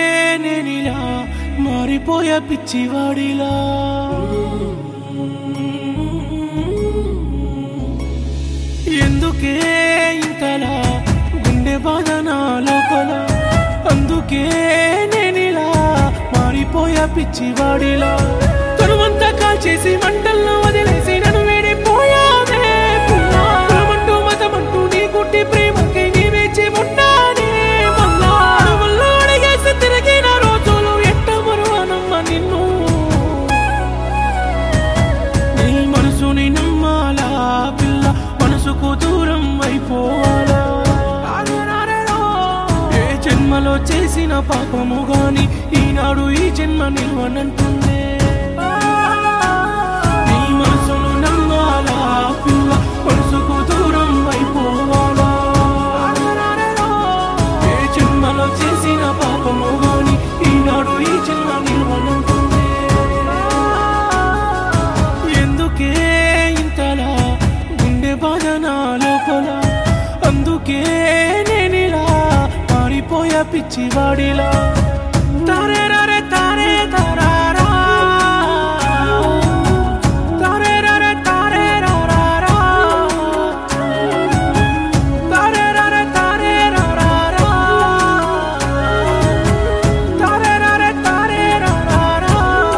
నేనిలా మారిపోయా పిచ్చివాడిలా ఎందుకే ఇంతలా గుండె బాధ నా లోపల అందుకే నేనిలా మారిపోయా పిచ్చివాడిలా తరువంతా కాల్చేసి మంటల్లో వదిలేసి నన్ను వేడిపోయావే కులమంటూ మతమంటూ నీ గుట్టి ప్రేమకి నీ వేచి ఉంటానే మళ్ళా అడిగేసి తిరిగిన రోజులు ఎట్ట మరువనమ్మ నిన్ను నీ మనసుని నమ్మాలా పిల్ల మనసుకు దూరం అయిపోవాలా ఏ జన్మలో చేసిన పాపము గాని ఈనాడు ఈ జన్మ నిల్వనంటుందే నీ మనసును నమ్మాలా పిల్ల మనసుకు దూరం అయిపోవాలా ఏ జన్మలో చేసిన పాపము గాని ఈనాడు ఈ జన్మ నిల్వనంటుందే ఎందుకే ఇంతలా గుండె బాధ నా లోపల అందుకే నేనిలా మారిపోయా పిచ్చివాడిలా తారే రే తారే తారారా తారే రే తారే రారా తారే రే తారే రారా తారే రే తారే రారా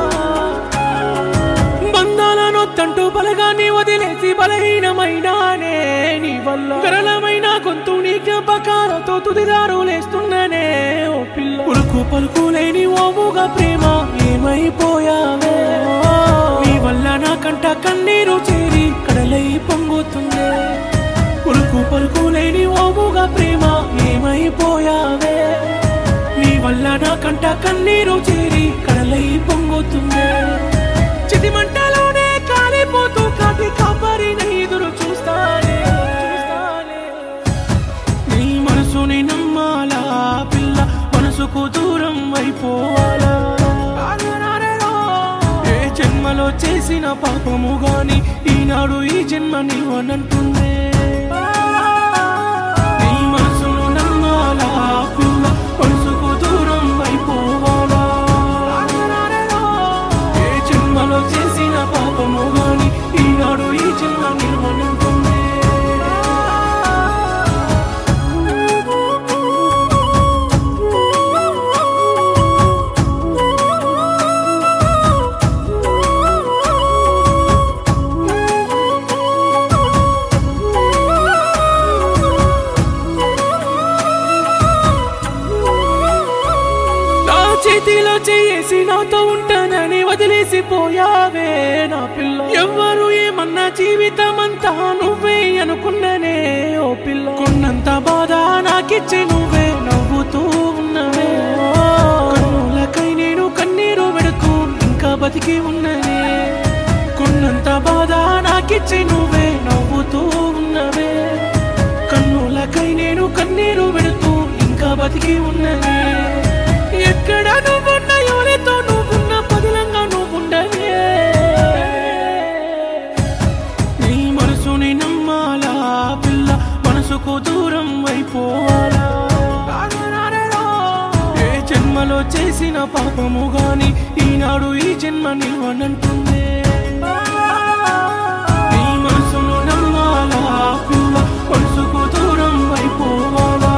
బంధాలను తంటూ బలగాన్ని వదిలేసి బలహీనమైనానే నీ వల్ల విరళమైన గొంతు నీ జ్ఞాపకాలతో తుదిదారులేస్తున్ననే ఓ పిల్ల ఉలుకు పలుకు లేని ఓముగా ప్రేమ ఏమైపోయావే నీ వల్ల నా కంట కన్నీరు చేరి కడలై పొంగుతుందే ఉలుకు పలుకు లేని ఓముగా ప్రేమ ఏమైపోయావే నీ వల్ల నా కంట కన్నీరు చేరి కడలై పొంగుతుందే చితిమంటలోనే కాలిపోతూ కాటి కాపరిని ఎదురు చూస్తానే నీ మనసుని నమ్మాలా పిల్ల మనసుకు దూరం అయిపోవాలా ఏ జన్మలో చేసిన పాపము గాని ఈనాడు ఈ జన్మ నిల్వనంటుందే నీ మనసును నమ్మాలా పిల్ల మనసుకు దూరం అయిపోవాలా ఏ జన్మలో చేసిన పాపము గాని ఈనాడు ఈ జన్మ నిల్వనంటుందే చేతిలో చేసి నాతో ఉంటానని వదిలేసిపోయావే నా పిల్ల ఎవ్వరు ఏమన్నా జీవితం అంతా నువ్వే అనుకున్ననే ఓ పిల్ల కొన్నంత బాధ నాకిచ్చి నువ్వే నవ్వుతూ ఉన్నవే కన్నులకై నేను కన్నీరు పెడుతూ ఇంకా బతికి ఉన్ననే కొన్నంత బాధ నాకిచ్చి నువ్వే నవ్వుతూ ఉన్నవే కన్నులకై నేను కన్నీరు పెడుతూ ఇంకా బతికి ఉన్ననే ఎక్కడ నువ్వున్న ఎవరితో నువ్వున్న పదిలంగా నువ్వుండవే నీ మనసుని నమ్మాలా పిల్ల మనసుకు దూరం అయిపోవాలా ఏ జన్మలో చేసిన పాపము గాని ఈనాడు ఈ జన్మ నిల్వనంటుందే నీ మనసును నమ్మాలా పిల్ల మనసుకు దూరం అయిపోవాలా